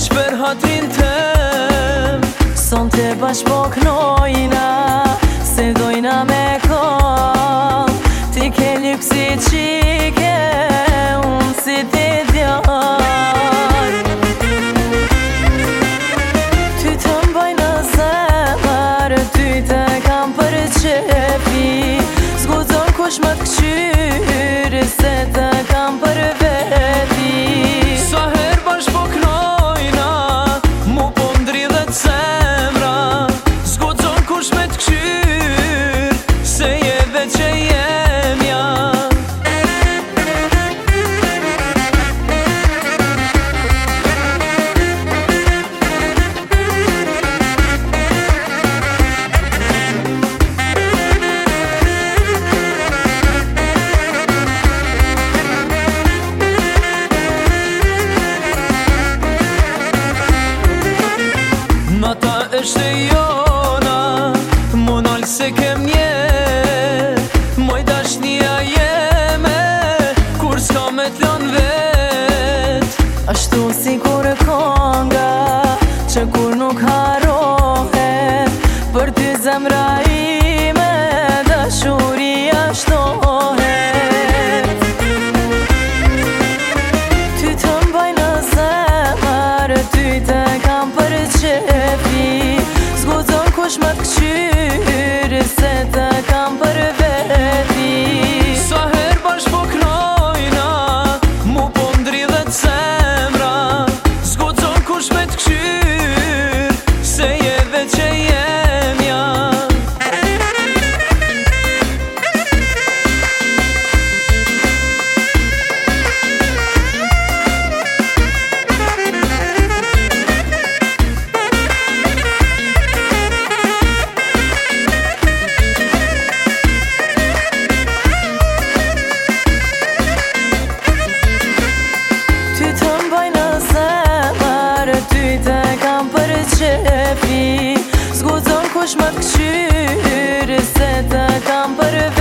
veç për hatrin tëm. Son të bashkëpoknojna, se dojna me kall. Ti ke lypsi qike, unë si ti djarë. Ty të mbaj në zemër, ty të kam për qefi. Zgudzon kush më të këqyrë, se të kam për veti. Sa her bashkëpoknojna, mu po mdridhet zemra. Zgudzon kush me të këqyrë, se je veç e jemja. Nata është e jona, mu nalë se kem nje. Moj dashnia jeme, kur s'ka me t'lan vet. Ashtu si kur konga, që kur nuk harohet. Për ty zemra ime, dashuria shtohet. Ty të mbaj në zemër, ty të kam për qefi. Zgudzon kush më të këqyrë, se të kam për veti. Sa her bashkëpoknojna, mu po mdridhet zemra. Zgudzon kush me të këqyrë, se je veç e jemja. Ty të kam për qefi. Zgudzon kush më të këqyrë, se të kam për veti.